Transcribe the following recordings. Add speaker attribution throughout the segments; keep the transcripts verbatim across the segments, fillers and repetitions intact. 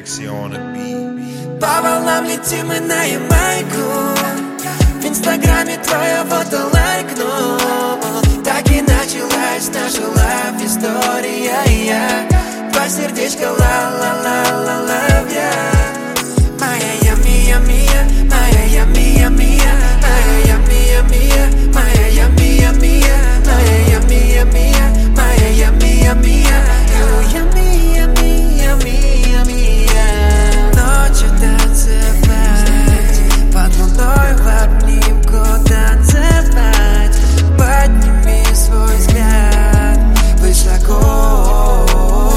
Speaker 1: Lexi on a beat.
Speaker 2: По волнам летим мы на Ямайку. В инстаграме твоя фото лайкну. Так и началась наша лайф-история. Два сердечка ла-ла-ла-ла-ла-ла. Моя я мия мия, моя я мия мия, моя я мия мия, моя я мия мия, моя я мия мия, моя я мия мия, я мия мия мия мия. Ночью танцевать, под луной в обнимку танцевать. Подними свой взгляд высоко.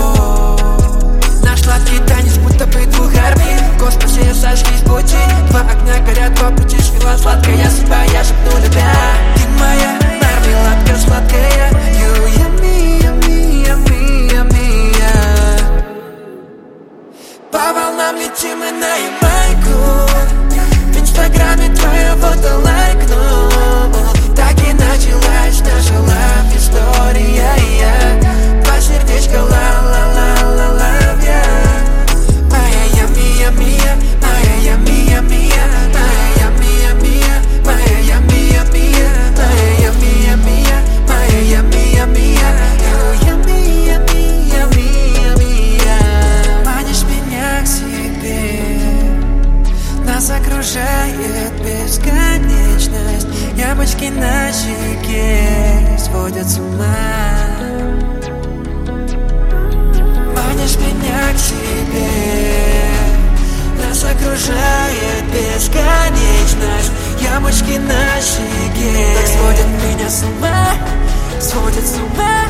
Speaker 2: Наш сладкий танец будто бы двух орбит. В космосе сошлись пути. Два огня горят, два пути свела сладкая судьба. Я шепну любя, ты моя мармеладка сладкая. Я мия, мия, мия, мия. По волнам летим мы на Ямайку. В инстаграме твое фото лайкну. Так и началась наша лайф-история. Два сердечка ла-ла-ла-ла-ла. Моя я мия мия, моя я мия мия, моя я мия мия, моя я мия мия, моя я мия мия, моя я мия мия, я мия мия мия мия. Манишь меня к себе, нас окружает бесконечность. Ямочки на щеке сводят с ума. Манишь меня к себе, нас окружает бесконечность. Ямочки на щеке так сводят меня с ума, сводят с ума.